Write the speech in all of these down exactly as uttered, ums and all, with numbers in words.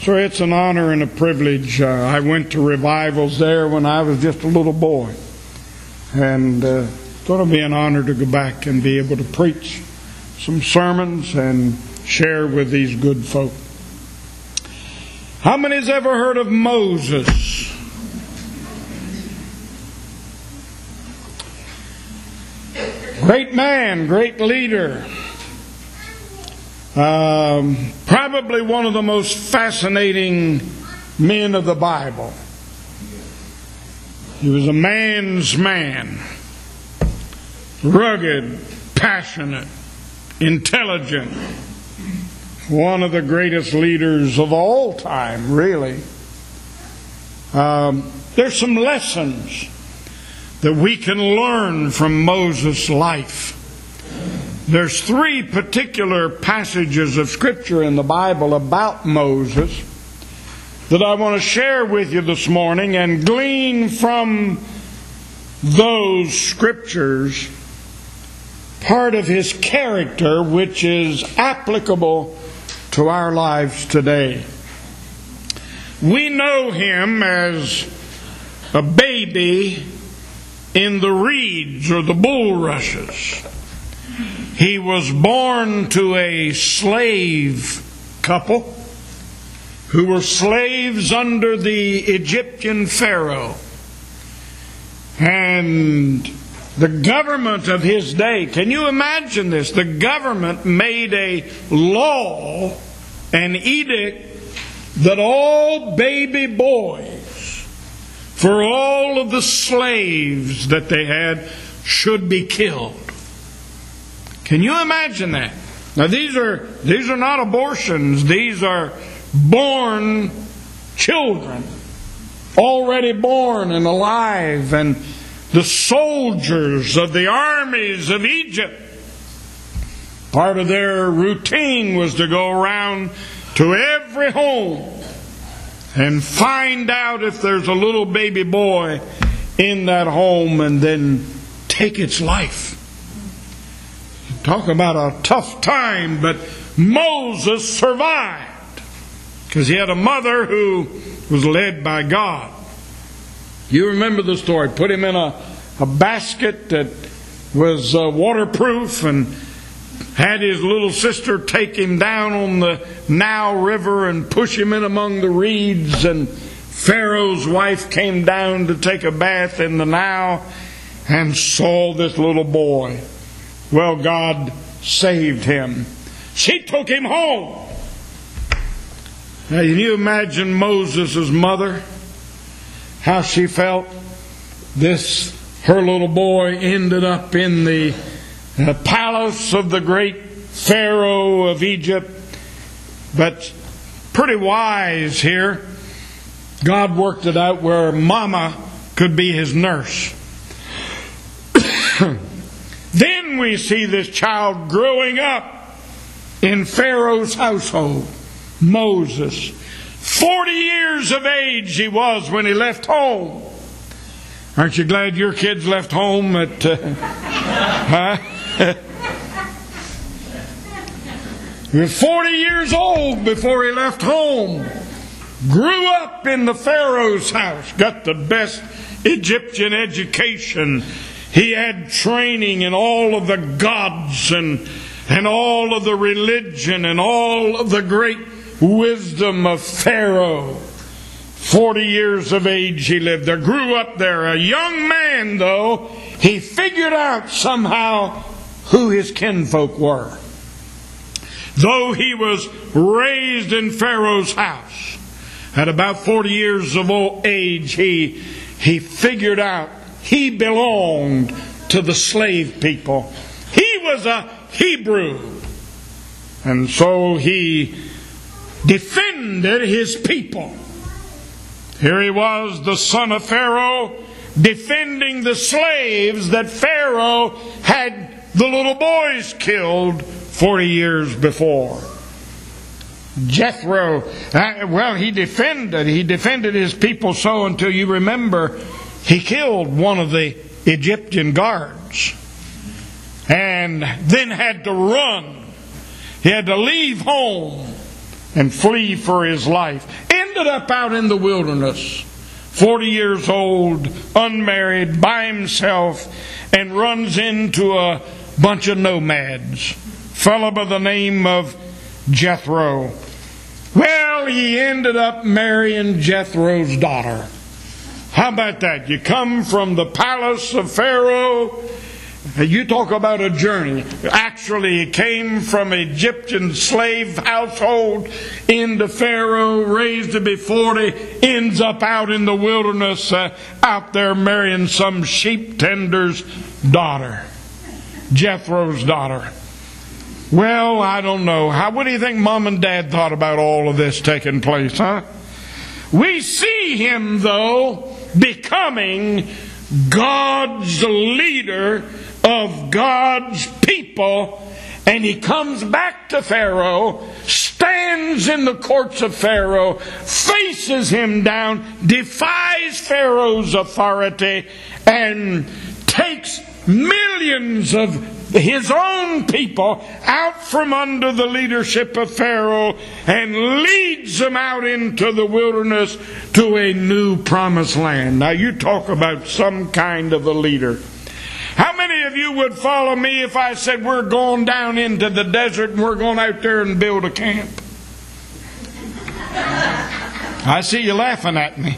So it's an honor and a privilege. Uh, I went to revivals there when I was just a little boy. And uh, thought it would be an honor to go back and be able to preach some sermons and share with these good folk. How many has ever heard of Moses? Great man, great leader. Um, probably one of the most fascinating men of the Bible. He was a man's man. Rugged, passionate, intelligent. One of the greatest leaders of all time, really. Um, there's some lessons that we can learn from Moses' life. There's three particular passages of Scripture in the Bible about Moses that I want to share with you this morning and glean from those Scriptures part of his character which is applicable to our lives today. We know him as a baby in the reeds or the bulrushes. He was born to a slave couple who were slaves under the Egyptian Pharaoh. And the government of his day, can you imagine this? The government made a law, an edict, that all baby boys, for all of the slaves that they had, should be killed. Can you imagine that? Now these are these are not abortions. These are born children, already born and alive, and the soldiers of the armies of Egypt. Part of their routine was to go around to every home and find out if there's a little baby boy in that home and then take its life. Talk about a tough time, but Moses survived because he had a mother who was led by God. You remember the story. Put him in a, a basket that was uh, waterproof and had his little sister take him down on the Nile River and push him in among the reeds. And Pharaoh's wife came down to take a bath in the Nile and saw this little boy. Well, God saved him. She took him home. Now, can you imagine Moses' mother? How she felt? This, her little boy ended up in the uh, palace of the great Pharaoh of Egypt. But pretty wise here. God worked it out where Mama could be his nurse. Then we see this child growing up in Pharaoh's household. Moses. Forty years of age he was when he left home. Aren't you glad your kids left home at... Uh, huh? He was forty years old before he left home. Grew up in the Pharaoh's house. Got the best Egyptian education. He had training in all of the gods and, and all of the religion and all of the great wisdom of Pharaoh. Forty years of age he lived there. Grew up there. A young man, though, he figured out somehow who his kinfolk were. Though he was raised in Pharaoh's house, at about forty years of old age, he, he figured out he belonged to the slave people. He was a Hebrew. And so he defended his people. Here he was, the son of Pharaoh, defending the slaves that Pharaoh had the little boys killed forty years before. Jethro, uh, well, he defended, he defended his people so until you remember he killed one of the Egyptian guards and then had to run. He had to leave home and flee for his life. Ended up out in the wilderness, forty years old, unmarried, by himself, and runs into a bunch of nomads. Fellow by the name of Jethro. Well, he ended up marrying Jethro's daughter. How about that? You come from the palace of Pharaoh. You talk about a journey. Actually, he came from Egyptian slave household into Pharaoh, raised to be forty, ends up out in the wilderness, uh, out there marrying some sheep tender's daughter. Jethro's daughter. Well, I don't know. How, what do you think Mom and Dad thought about all of this taking place, huh? We see him, though, becoming God's leader of God's people, and he comes back to Pharaoh, stands in the courts of Pharaoh, faces him down, defies Pharaoh's authority, and takes millions of his own people out from under the leadership of Pharaoh and leads them out into the wilderness to a new promised land. Now you talk about some kind of a leader. How many of you would follow me if I said we're going down into the desert and we're going out there and build a camp? I see you laughing at me.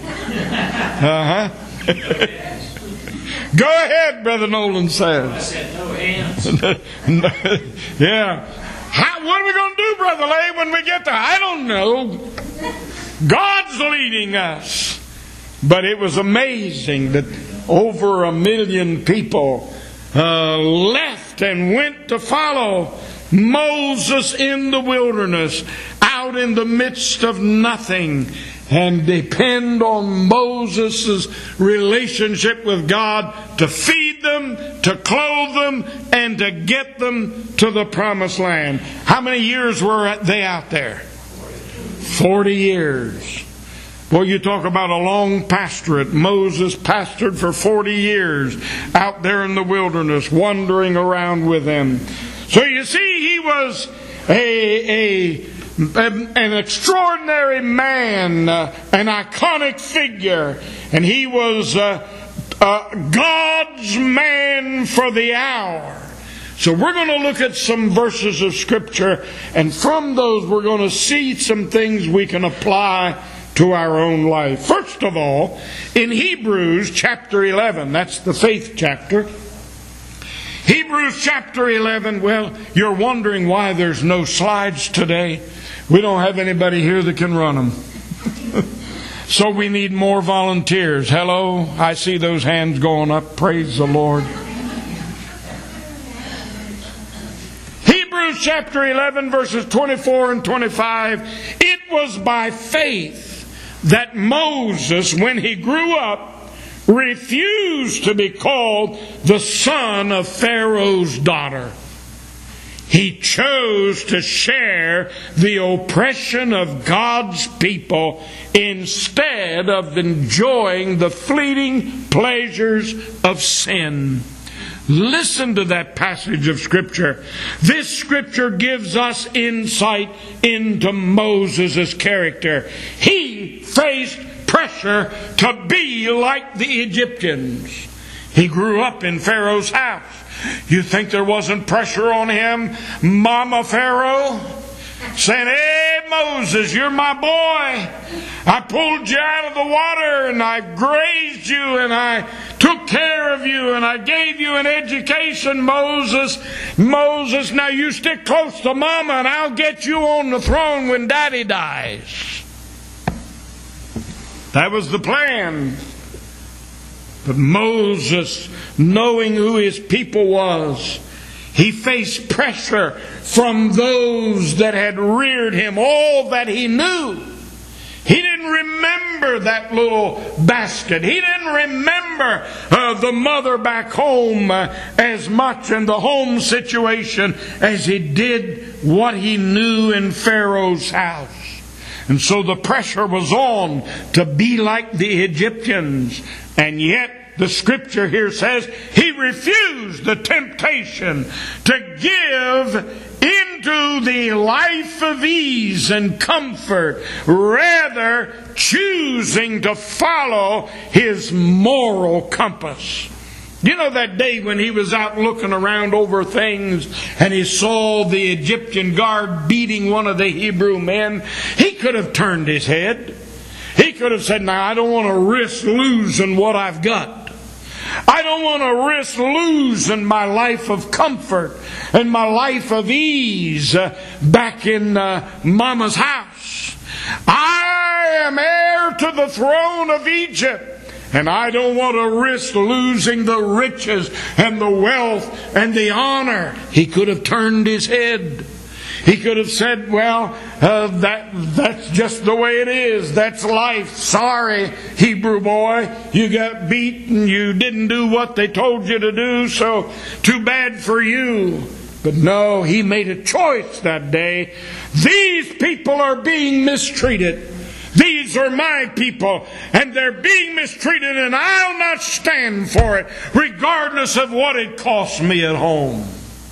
Uh-huh. Go ahead, Brother Nolan says. I said no hands. Yeah. How, what are we going to do, Brother Lay, when we get there? I don't know. God's leading us. But it was amazing that over a million people uh, left and went to follow Moses in the wilderness, out in the midst of nothing, and depend on Moses' relationship with God to feed them, to clothe them, and to get them to the promised land. How many years were they out there? Forty years. Well, you talk about a long pastorate. Moses pastored for forty years out there in the wilderness, wandering around with them. So you see, he was a... a an extraordinary man, uh, an iconic figure, and he was uh, uh, God's man for the hour. So we're going to look at some verses of Scripture, and from those we're going to see some things we can apply to our own life. First of all, in Hebrews chapter eleven, that's the faith chapter. Hebrews chapter eleven, well, you're wondering why there's no slides today. We don't have anybody here that can run them. So we need more volunteers. Hello? I see those hands going up. Praise the Lord. Hebrews chapter eleven, verses twenty-four and twenty-five. It was by faith that Moses, when he grew up, refused to be called the son of Pharaoh's daughter. He chose to share the oppression of God's people instead of enjoying the fleeting pleasures of sin. Listen to that passage of Scripture. This Scripture gives us insight into Moses' character. He faced pressure to be like the Egyptians. He grew up in Pharaoh's house. You think there wasn't pressure on him? Mama Pharaoh saying, "Hey Moses, you're my boy. I pulled you out of the water and I grazed you and I took care of you and I gave you an education, Moses. Moses, now you stick close to Mama and I'll get you on the throne when Daddy dies." That was the plan. But Moses, knowing who his people was, he faced pressure from those that had reared him, all that he knew. He didn't remember that little basket. He didn't remember uh, the mother back home uh, as much in the home situation as he did what he knew in Pharaoh's house. And so the pressure was on to be like the Egyptians. And yet the Scripture here says he refused the temptation to give in into the life of ease and comfort, rather choosing to follow his moral compass. You know that day when he was out looking around over things and he saw the Egyptian guard beating one of the Hebrew men? He could have turned his head. He could have said, now I don't want to risk losing what I've got. I don't want to risk losing my life of comfort and my life of ease uh, back in uh, Mama's house. I am heir to the throne of Egypt, and I don't want to risk losing the riches and the wealth and the honor. He could have turned his head. He could have said, well, uh, that that's just the way it is. That's life. Sorry, Hebrew boy. You got beat and you didn't do what they told you to do, so too bad for you. But no, he made a choice that day. These people are being mistreated. These are my people, and they're being mistreated, and I'll not stand for it, regardless of what it costs me at home.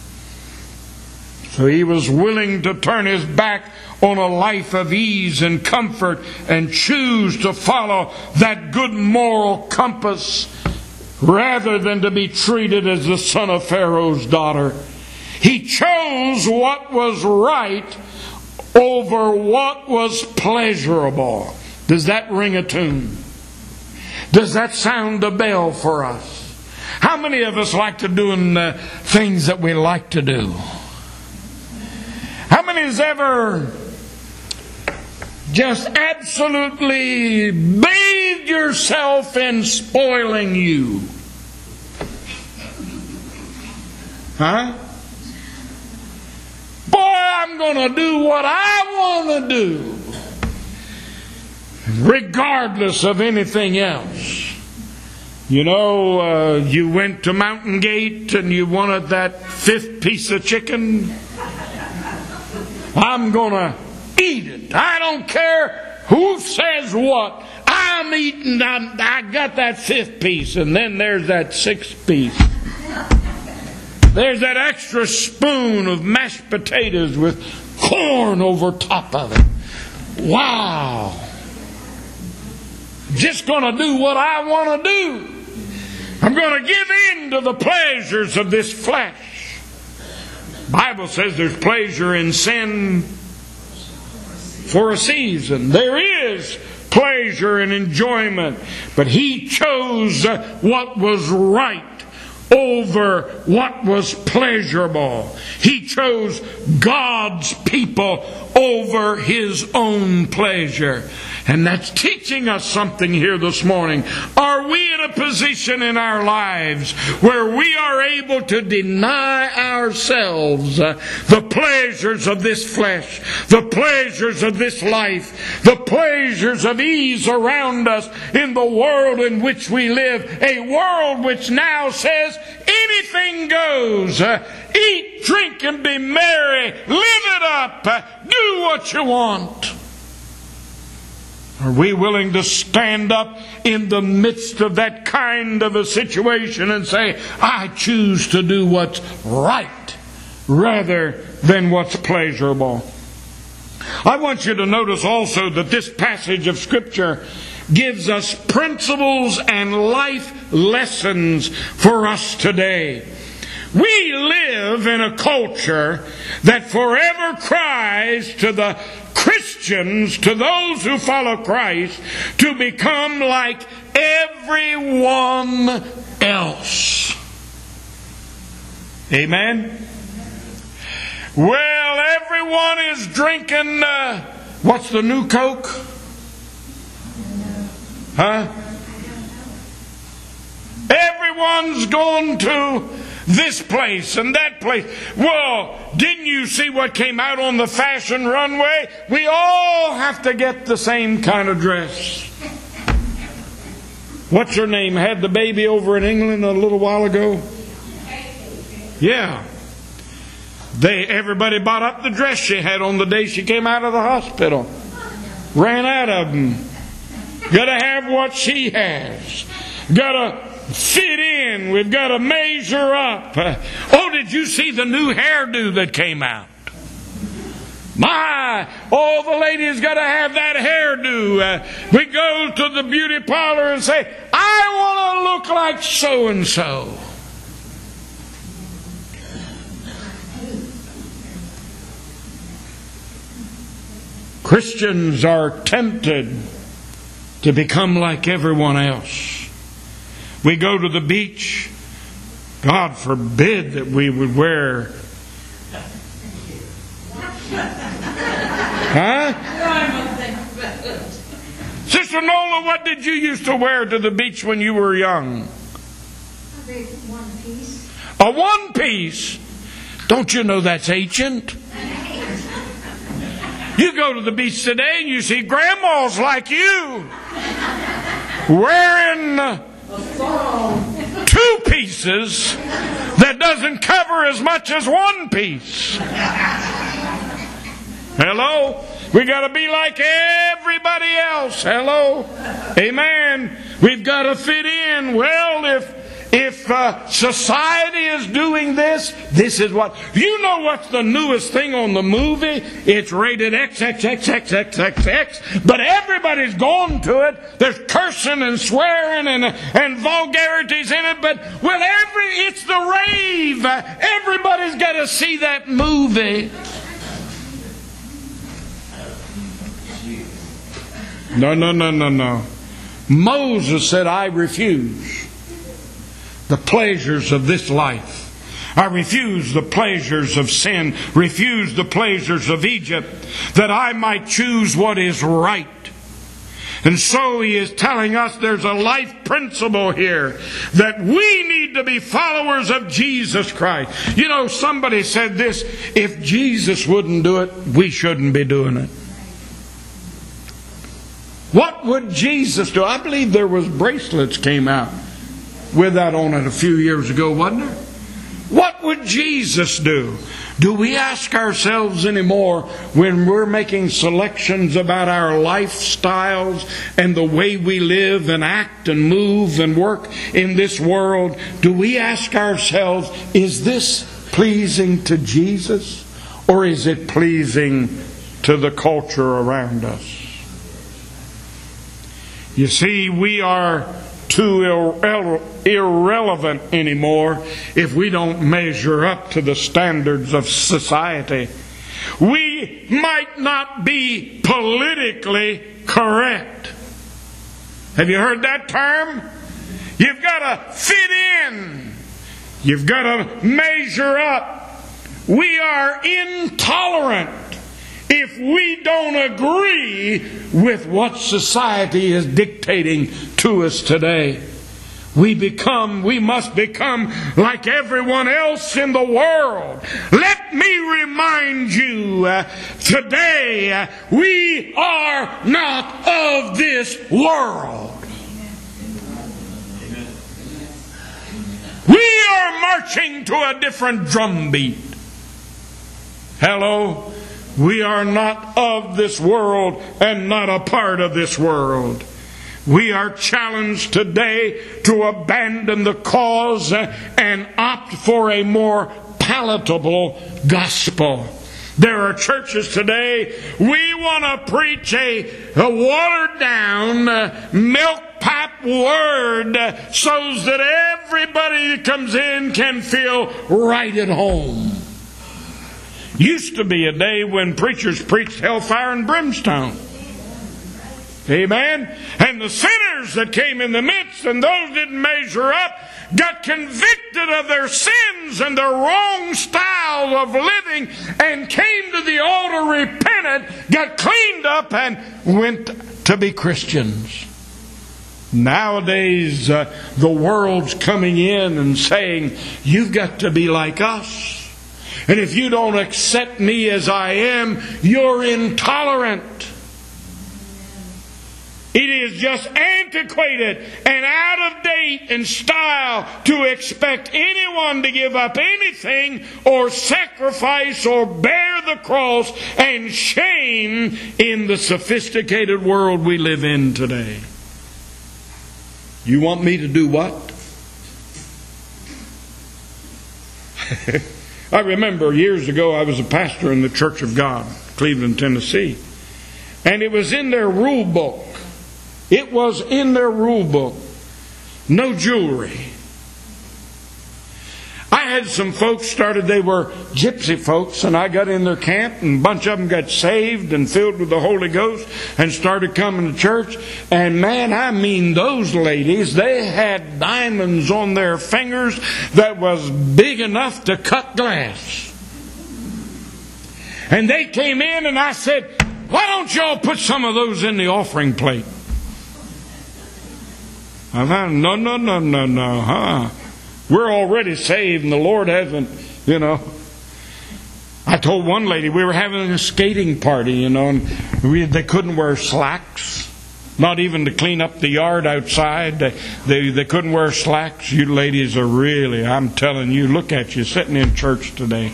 So he was willing to turn his back on a life of ease and comfort and choose to follow that good moral compass rather than to be treated as the son of Pharaoh's daughter. He chose what was right over what was pleasurable. Does that ring a tune? Does that sound a bell for us? How many of us like to do uh, things that we like to do? How many has ever just absolutely bathed yourself in spoiling you? Huh? Boy, I'm going to do what I want to do, regardless of anything else. You know, uh, you went to Mountain Gate and you wanted that fifth piece of chicken. I'm going to eat it. I don't care who says what. I'm eating. I'm, I got that fifth piece, and then there's that sixth piece. There's that extra spoon of mashed potatoes with corn over top of it. Wow. Just going to do what I want to do. I'm going to give in to the pleasures of this flesh. The Bible says there's pleasure in sin for a season. There is pleasure and enjoyment. But he chose what was right over what was pleasurable. He chose God's people over his own pleasure. And that's teaching us something here this morning. Are we in a position in our lives where we are able to deny ourselves uh, the pleasures of this flesh, the pleasures of this life, the pleasures of ease around us in the world in which we live, a world which now says anything goes. Uh, eat, drink, and be merry. Live it up. Uh, do what you want. Are we willing to stand up in the midst of that kind of a situation and say, I choose to do what's right rather than what's pleasurable? I want you to notice also that this passage of Scripture gives us principles and life lessons for us today. We live in a culture that forever cries to the Christians, to those who follow Christ, to become like everyone else. Amen? Well, everyone is drinking, uh, what's the new Coke? Huh? Everyone's going to this place and that place. Well, didn't you see what came out on the fashion runway? We all have to get the same kind of dress. What's her name? Had the baby over in England a little while ago? Yeah. They everybody bought up the dress she had on the day she came out of the hospital. Ran out of them. Got to have what she has. Got to fit in. We've got to measure up. Oh, did you see the new hairdo that came out? My, oh, the lady's got to have that hairdo. Uh, we go to the beauty parlor and say, I want to look like so-and-so. Christians are tempted to become like everyone else. We go to the beach. God forbid that we would wear... Huh? Sister Nola, what did you used to wear to the beach when you were young? A one piece. A one piece? Don't you know that's ancient? You go to the beach today and you see grandmas like you wearing two pieces that doesn't cover as much as one piece. Hello? We got to be like everybody else. Hello? Amen. We've got to fit in. Well, if if uh, society is doing this, this is what... You know what's the newest thing on the movie? It's rated X X X X X X X, but everybody's gone to it. There's cursing and swearing and, and vulgarities in it, but well, every it's the rave. Everybody's got to see that movie. No, no, no, no, no. Moses said, I refuse the pleasures of this life. I refuse the pleasures of sin, refuse the pleasures of Egypt, that I might choose what is right. And so he is telling us there's a life principle here, that we need to be followers of Jesus Christ. You know, somebody said this, if Jesus wouldn't do it, we shouldn't be doing it. What would Jesus do? I believe there was bracelets came out with that on it a few years ago, wasn't there? What would Jesus do? Do we ask ourselves anymore when we're making selections about our lifestyles and the way we live and act and move and work in this world? Do we ask ourselves, is this pleasing to Jesus or is it pleasing to the culture around us? You see, we are too irre- irrelevant anymore if we don't measure up to the standards of society. We might not be politically correct. Have you heard that term? You've got to fit in. You've got to measure up. We are intolerant if we don't agree with what society is dictating to us today. We become, we must become like everyone else in the world. Let me remind you, uh, today uh, we are not of this world. We are marching to a different drumbeat. Hello? We are not of this world and not a part of this world. We are challenged today to abandon the cause and opt for a more palatable gospel. There are churches today, we want to preach a, a watered down, uh, milk pap word uh, so that everybody that comes in can feel right at home. Used to be a day when preachers preached hellfire and brimstone. Amen? And the sinners that came in the midst and those didn't measure up got convicted of their sins and their wrong style of living and came to the altar, repented, got cleaned up and went to be Christians. Nowadays, uh, the world's coming in and saying, you've got to be like us. And if you don't accept me as I am, you're intolerant. It is just antiquated and out of date in style to expect anyone to give up anything or sacrifice or bear the cross and shame in the sophisticated world we live in today. You want me to do what? I remember years ago I was a pastor in the Church of God. Cleveland, Tennessee. And it was in their rule book. It was in their rule book. No jewelry. I had some folks started, they were gypsy folks, and I got in their camp, and a bunch of them got saved and filled with the Holy Ghost and started coming to church. And man, I mean, those ladies, they had diamonds on their fingers that was big enough to cut glass. And they came in, and I said, why don't y'all put some of those in the offering plate? I thought, no, no, no, no, no, huh? We're already saved and the Lord hasn't, you know. I told one lady we were having a skating party, you know, and we, they couldn't wear slacks. Not even to clean up the yard outside. They, they, they couldn't wear slacks. You ladies are really, I'm telling you, look at you sitting in church today.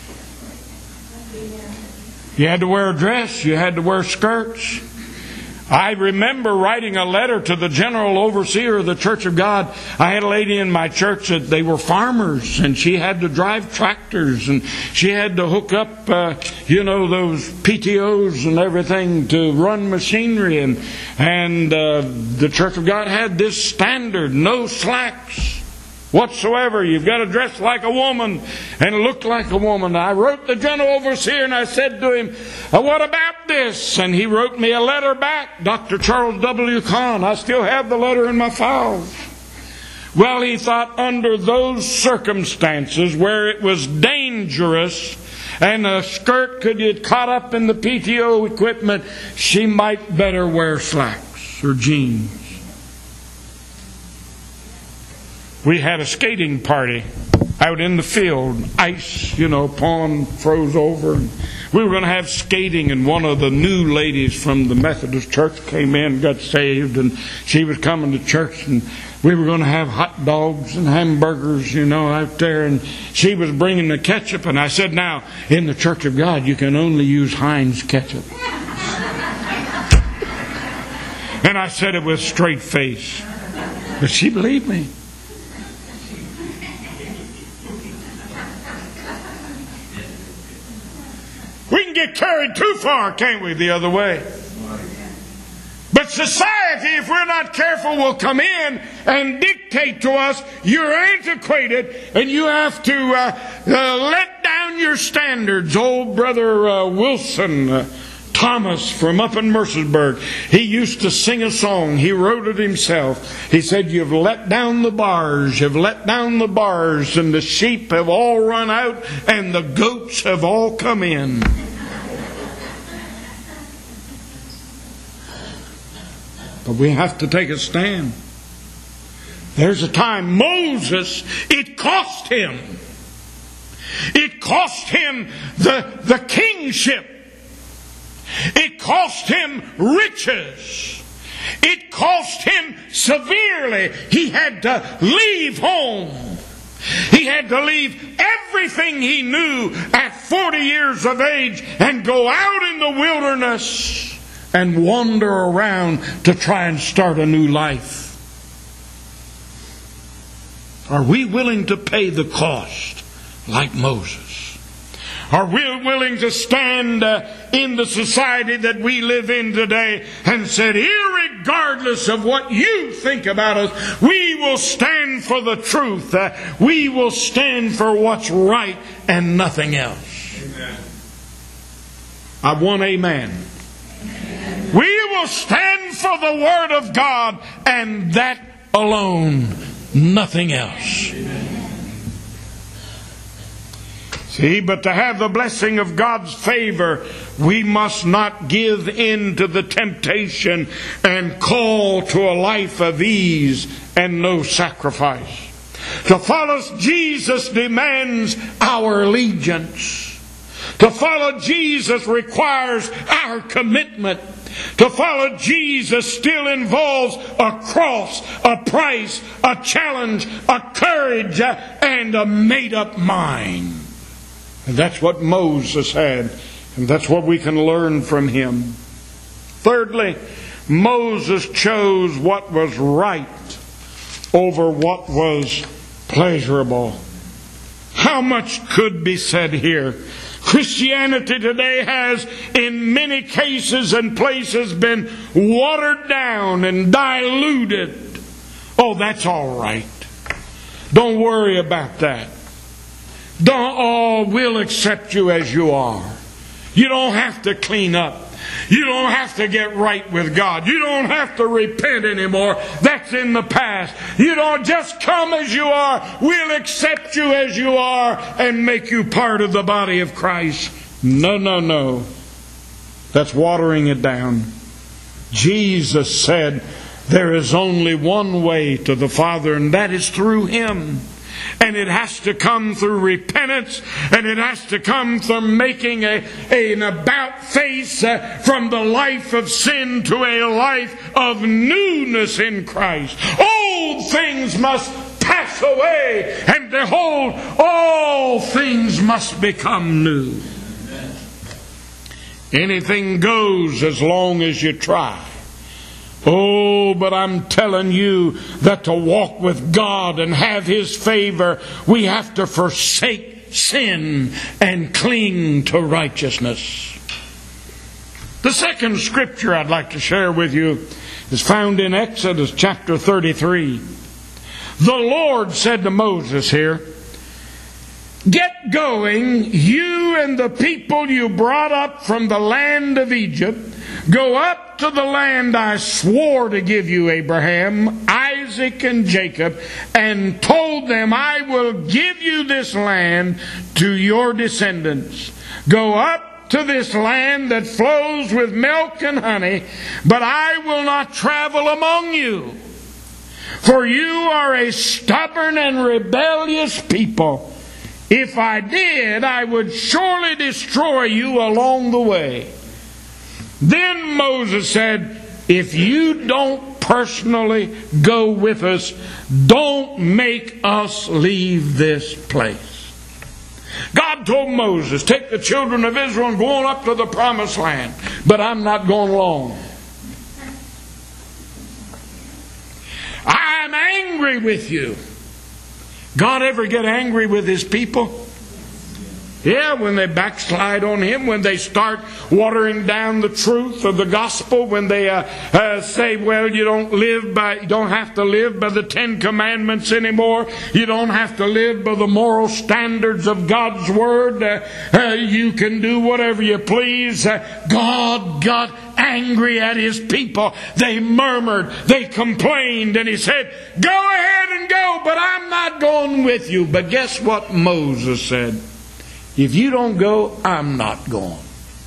You had to wear a dress. You had to wear skirts. I remember writing a letter to the general overseer of the Church of God. I had a lady in my church that they were farmers, and she had to drive tractors, and she had to hook up, uh, you know, those P T Os and everything to run machinery. And, and uh, the Church of God had this standard, no slacks whatsoever. You've got to dress like a woman and look like a woman. I wrote the general overseer and I said to him, what about this? And he wrote me a letter back, Doctor Charles W. Kahn. I still have the letter in my files. Well, he thought under those circumstances where it was dangerous and a skirt could get caught up in the P T O equipment, she might better wear slacks or jeans. We had a skating party out in the field. Ice, you know, pond froze over. We were going to have skating, and one of the new ladies from the Methodist church came in, got saved, and she was coming to church, and we were going to have hot dogs and hamburgers, you know, out there, and she was bringing the ketchup, and I said, now, in the Church of God, you can only use Heinz ketchup. And I said it with a straight face. But she believed me. We can get carried too far, can't we, the other way? But society, if we're not careful, will come in and dictate to us, you're antiquated and you have to uh, uh, let down your standards. Old brother uh, Wilson uh, Thomas from up in Mercersburg, he used to sing a song. He wrote it himself. He said, you've let down the bars, you've let down the bars, and the sheep have all run out and the goats have all come in. But we have to take a stand. There's a time, Moses, it cost him. It cost him the, the kingship. It cost him riches. It cost him severely. He had to leave home. He had to leave everything he knew at forty years of age and go out in the wilderness and wander around to try and start a new life. Are we willing to pay the cost like Moses? Are we willing to stand uh, in the society that we live in today and said, irregardless of what you think about us, we will stand for the truth. Uh, we will stand for what's right and nothing else. Amen. I want amen. Amen. We will stand for the Word of God and that alone, nothing else. Amen. See, but to have the blessing of God's favor, we must not give in to the temptation and call to a life of ease and no sacrifice. To follow Jesus demands our allegiance. To follow Jesus requires our commitment. To follow Jesus still involves a cross, a price, a challenge, a courage, and a made-up mind. And that's what Moses had. And that's what we can learn from him. Thirdly, Moses chose what was right over what was pleasurable. How much could be said here? Christianity today has, in many cases and places, been watered down and diluted. Oh, that's all right. Don't worry about that. Don't, oh, we'll accept you as you are. You don't have to clean up. You don't have to get right with God. You don't have to repent anymore. That's in the past. You don't just come as you are. We'll accept you as you are and make you part of the body of Christ. No, no, no. That's watering it down. Jesus said there is only one way to the Father, and that is through Him. And it has to come through repentance, and it has to come from making a, a, an about face uh, from the life of sin to a life of newness in Christ. Old things must pass away, and behold, all things must become new. Anything goes as long as you try. Oh, but I'm telling you that to walk with God and have His favor, we have to forsake sin and cling to righteousness. The second scripture I'd like to share with you is found in Exodus chapter thirty-three. The Lord said to Moses here, "Get going, you and the people you brought up from the land of Egypt. Go up to the land I swore to give you, Abraham, Isaac, and Jacob, and told them, I will give you this land to your descendants. Go up to this land that flows with milk and honey, but I will not travel among you. For you are a stubborn and rebellious people. If I did, I would surely destroy you along the way." Then Moses said, "If you don't personally go with us, don't make us leave this place." God told Moses, "Take the children of Israel and go on up to the promised land, but I'm not going along. I'm angry with you." God ever get angry with His people? Yeah, when they backslide on Him, when they start watering down the truth of the gospel, when they uh, uh, say, well, you don't live by, you don't have to live by the Ten Commandments anymore. You don't have to live by the moral standards of God's Word. Uh, uh, you can do whatever you please. Uh, God got angry at His people. They murmured, they complained, and He said, "Go ahead and go, but I'm not going with you." But guess what Moses said? "If you don't go, I'm not going."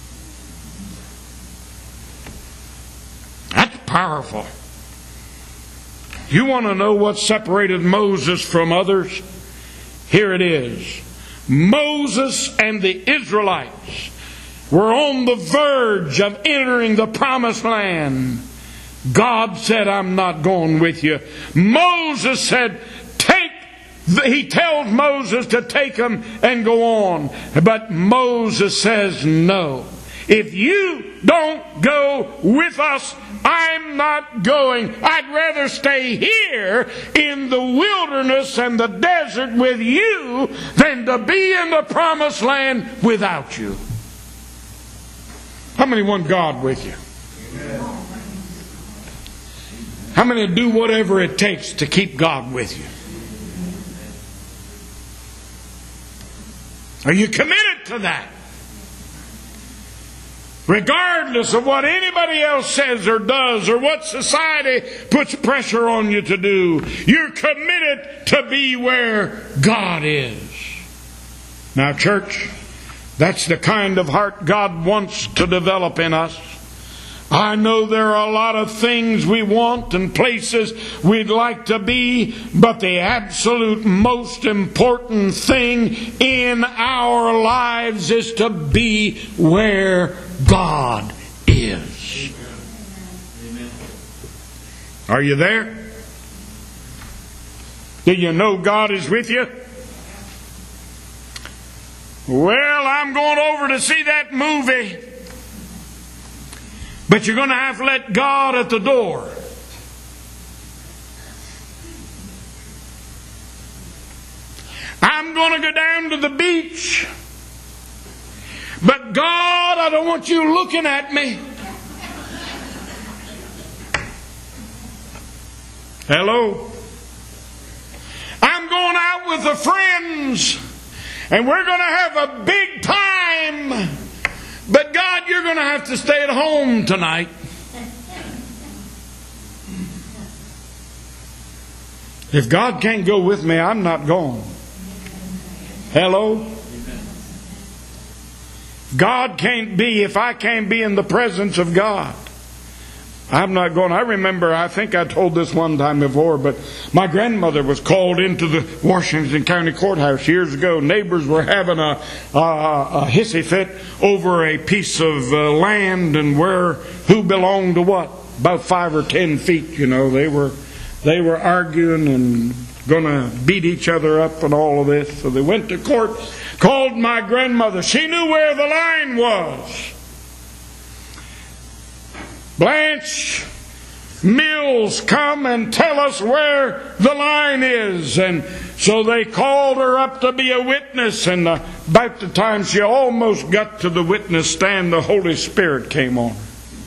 That's powerful. You want to know what separated Moses from others? Here it is. Moses and the Israelites were on the verge of entering the promised land. God said, "I'm not going with you." Moses said, "Take." He tells Moses to take him and go on. But Moses says, "No. If you don't go with us, I'm not going. I'd rather stay here in the wilderness and the desert with you than to be in the promised land without you." How many want God with you? How many do whatever it takes to keep God with you? Are you committed to that? Regardless of what anybody else says or does, or what society puts pressure on you to do, you're committed to be where God is. Now, church, that's the kind of heart God wants to develop in us. I know there are a lot of things we want and places we'd like to be, but the absolute most important thing in our lives is to be where God is. Amen. Are you there? Do you know God is with you? Well, I'm going over to see that movie. But you're going to have to let God at the door. I'm going to go down to the beach. But God, I don't want you looking at me. Hello? I'm going out with the friends, and we're going to have a big time. But God, you're going to have to stay at home tonight. If God can't go with me, I'm not going. Hello? God can't be, if I can't be in the presence of God, I'm not going. I remember, I think I told this one time before, but my grandmother was called into the Washington County Courthouse years ago. Neighbors were having a, a, a hissy fit over a piece of uh, land and where, who belonged to what. About five or ten feet, you know. They were, they were arguing and going to beat each other up and all of this. So they went to court, called my grandmother. She knew where the line was. Blanche Mills, come and tell us where the line is. And so they called her up to be a witness. And uh, about the time she almost got to the witness stand, the Holy Spirit came on her.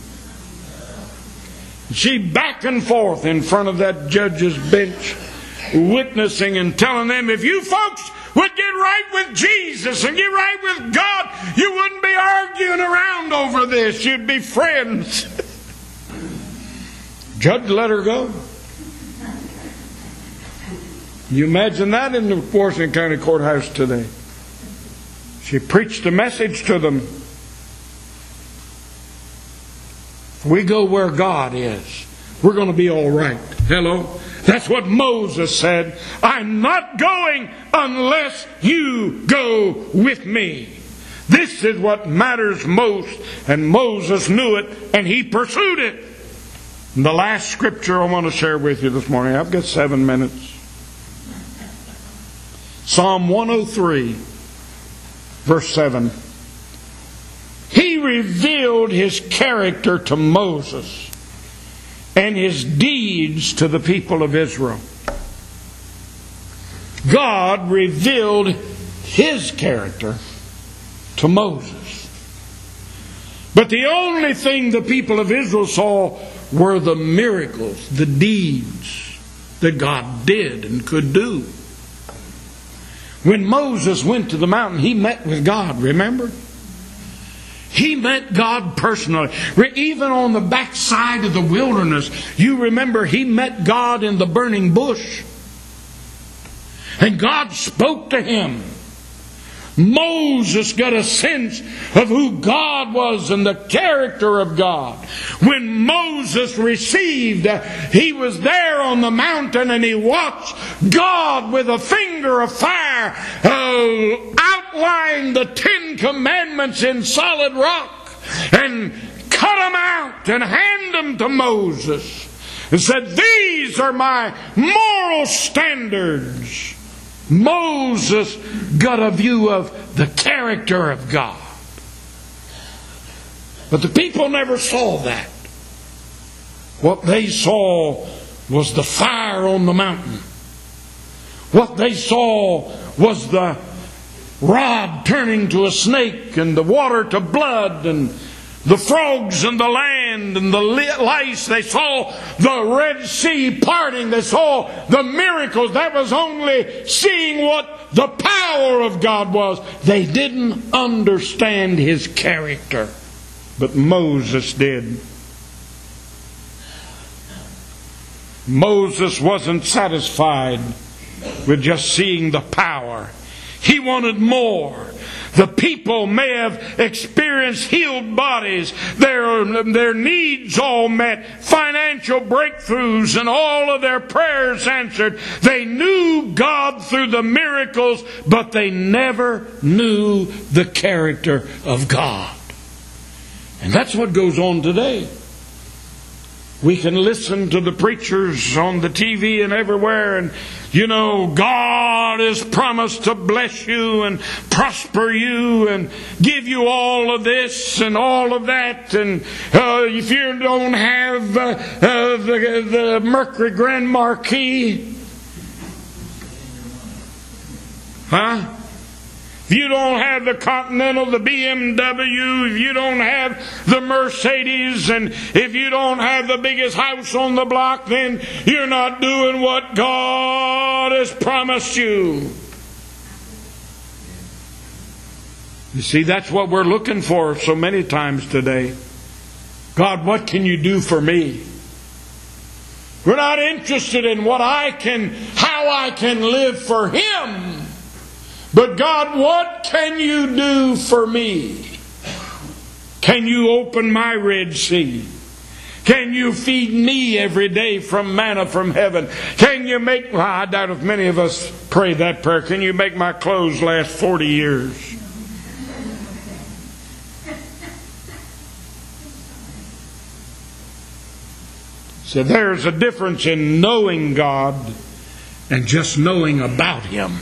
She back and forth in front of that judge's bench, witnessing and telling them, if you folks would get right with Jesus and get right with God, you wouldn't be arguing around over this. You'd be friends. Judge let her go. You imagine that in the Washington County Courthouse today. She preached a message to them. We go where God is. We're going to be all right. Hello? That's what Moses said. I'm not going unless you go with me. This is what matters most. And Moses knew it and he pursued it. And the last scripture I want to share with you this morning. I've got seven minutes. Psalm one oh three, verse seven. He revealed His character to Moses and His deeds to the people of Israel. God revealed His character to Moses. But the only thing the people of Israel saw were the miracles, the deeds that God did and could do. When Moses went to the mountain, he met with God, remember? He met God personally. Even on the backside of the wilderness, you remember he met God in the burning bush. And God spoke to him. Moses got a sense of who God was and the character of God. When Moses received, uh, he was there on the mountain and he watched God with a finger of fire uh, outline the Ten Commandments in solid rock and cut them out and hand them to Moses and said, these are my moral standards. Moses got a view of the character of God. But the people never saw that. What they saw was the fire on the mountain. What they saw was the rod turning to a snake and the water to blood and the frogs and the land and the lice. They saw the Red Sea parting. They saw the miracles. That was only seeing what the power of God was. They didn't understand His character. But Moses did. Moses wasn't satisfied with just seeing the power. He wanted more. The people may have experienced healed bodies, their, their needs all met, financial breakthroughs, and all of their prayers answered. They knew God through the miracles, but they never knew the character of God. And that's what goes on today. We can listen to the preachers on the T V and everywhere, and you know, God has promised to bless you and prosper you and give you all of this and all of that. And uh, if you don't have uh, uh, the, the Mercury Grand Marquis, huh? if you don't have the Continental, the B M W, if you don't have the Mercedes, and if you don't have the biggest house on the block, then you're not doing what God has promised you. You see, that's what we're looking for so many times today. God, what can you do for me? We're not interested in what I can, how I can live for Him. But God, what can you do for me? Can you open my Red Sea? Can you feed me every day from manna from heaven? Can you make, well, I doubt if many of us pray that prayer, can you make my clothes last forty years? So there's a difference in knowing God and just knowing about Him.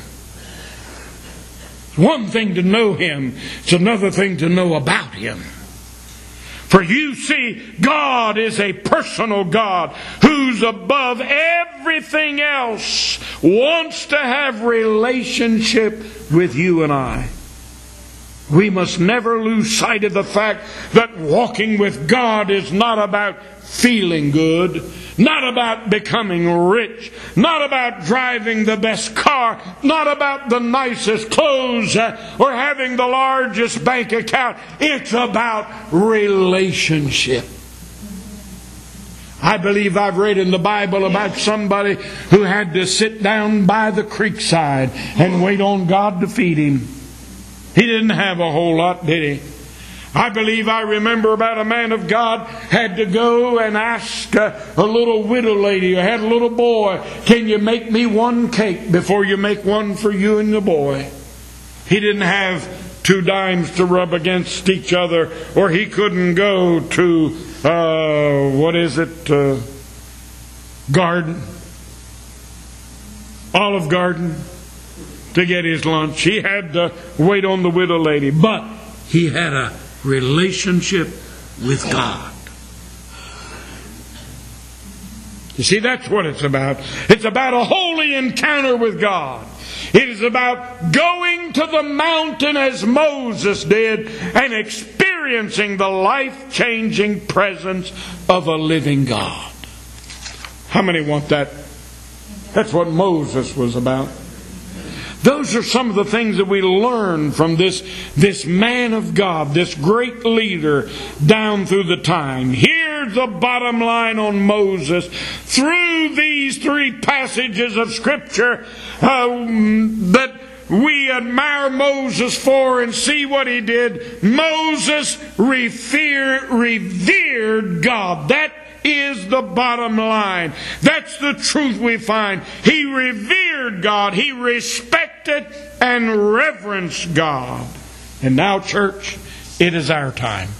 One thing to know Him, it's another thing to know about Him. For you see, God is a personal God who's above everything else, wants to have relationship with you and I. We must never lose sight of the fact that walking with God is not about feeling good, not about becoming rich, not about driving the best car, not about the nicest clothes uh, or having the largest bank account. It's about relationship. I believe I've read in the Bible about somebody who had to sit down by the creekside and wait on God to feed him. He didn't have a whole lot, did he? I believe I remember about a man of God had to go and ask a, a little widow lady who had a little boy, can you make me one cake before you make one for you and the boy? He didn't have two dimes to rub against each other, or he couldn't go to, uh, what is it, uh, garden, Olive Garden, to get his lunch. He had to wait on the widow lady, but he had a relationship with God. You see, that's what it's about. It's about a holy encounter with God. It is about going to the mountain as Moses did and experiencing the life-changing presence of a living God. How many want that? That's what Moses was about. Those are some of the things that we learn from this, this man of God, this great leader down through the time. Here's the bottom line on Moses. Through these three passages of Scripture uh, that we admire Moses for and see what he did, Moses revered, revered God. That is the bottom line. That's the truth we find. He revered God. He respected and reverenced God. And now, church, it is our time.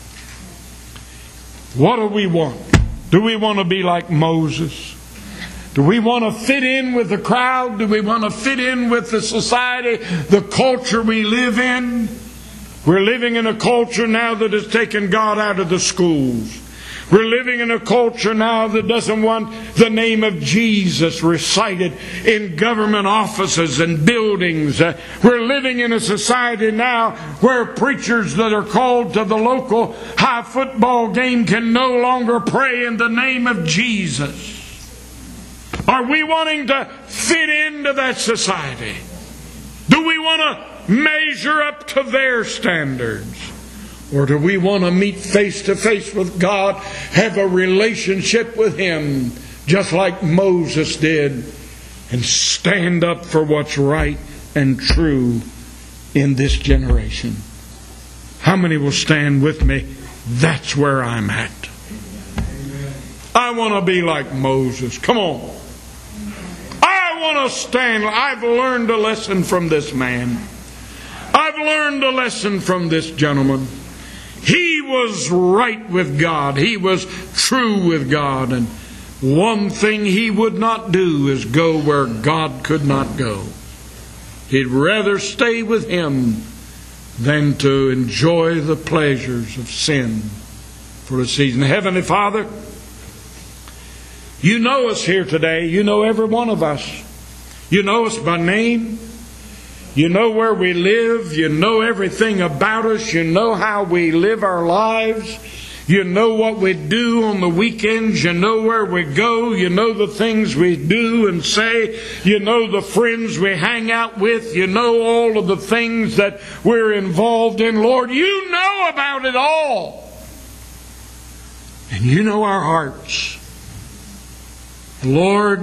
What do we want? Do we want to be like Moses? Do we want to fit in with the crowd? Do we want to fit in with the society, the culture we live in? We're living in a culture now that has taken God out of the schools. We're living in a culture now that doesn't want the name of Jesus recited in government offices and buildings. Uh, we're living in a society now where preachers that are called to the local high football game can no longer pray in the name of Jesus. Are we wanting to fit into that society? Do we want to measure up to their standards? Or do we want to meet face to face with God, have a relationship with Him, just like Moses did, and stand up for what's right and true in this generation? How many will stand with me? That's where I'm at. I want to be like Moses. Come on. I want to stand. I've learned a lesson from this man. I've learned a lesson from this gentleman. He was right with God. He was true with God. And one thing he would not do is go where God could not go. He'd rather stay with Him than to enjoy the pleasures of sin for a season. Heavenly Father, You know us here today. You know every one of us. You know us by name. You know where we live. You know everything about us. You know how we live our lives. You know what we do on the weekends. You know where we go. You know the things we do and say. You know the friends we hang out with. You know all of the things that we're involved in. Lord, you know about it all. And you know our hearts. Lord,